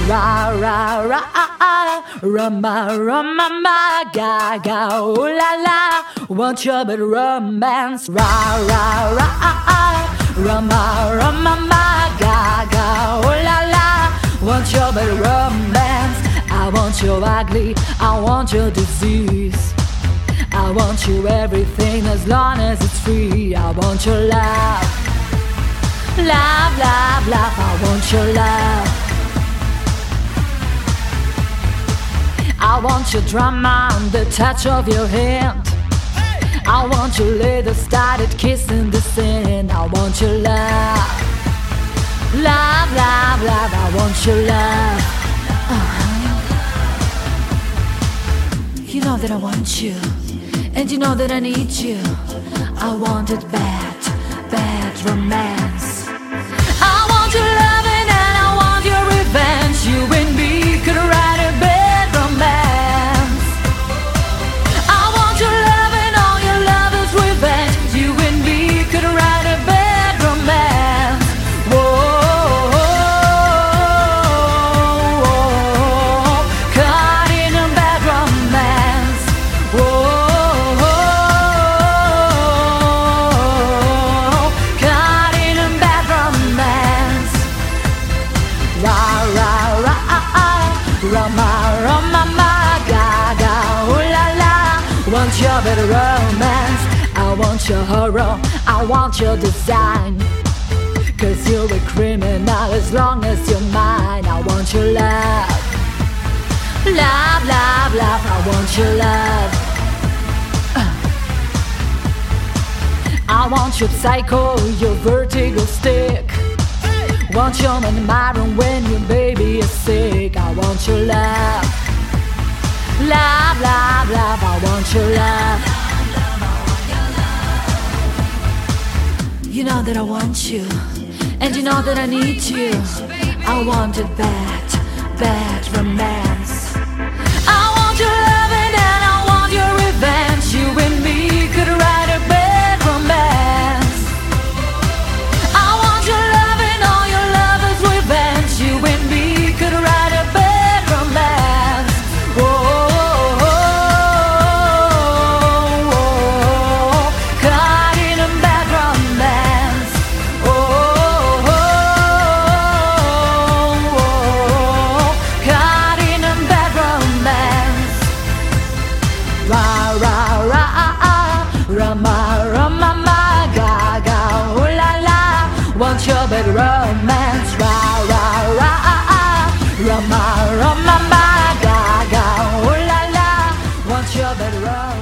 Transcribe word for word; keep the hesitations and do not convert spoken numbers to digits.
Ra ra ra Rama Rama ma ga ga ooh la la, want your bad romance. Ra ra ra Rama Rama ma ga ga ooh la la, want your bad romance. I want your ugly, I want your disease, I want you everything as long as it's free. I want your love, love, love, love. I want your love. I want your drama and the touch of your hand. I want your later started kissing the sand. I want your love, love, love, love. I want your love. uh-huh. You know that I want you, and you know that I need you. I want it bad, bad romance. I want your loving and I want your revenge. You and me could write a bad romance. I want your loving, all your love is revenge. You and me could write a bad romance. Whoa, caught in a bad romance. Whoa, caught in a bad romance. Ra ra ra Rama Rama ma ga ga ooh la la, want your better romance. I want your horror, I want your design, cause you're a criminal as long as you're mine. I want your love, love, love, love. I want your love. I want your psycho, your vertigo stick, want your man marron when your baby is sick. I want your love, love, love, love. I want your love. You know that I want you, and you know that I need you. I want it bad, bad romance. I want your loving and I want your revenge. You and me could write a bad romance. I want your loving, all your love is revenge. You and me could write a bad romance. Whoa, caught in a bad romance. Oh, caught in a bad romance. Ra ra ra Rama Rama ma ga ga ooh la la, want your bad romance. Ra ra ra Rama Rama ma ga ga ooh la la, want your bad romance.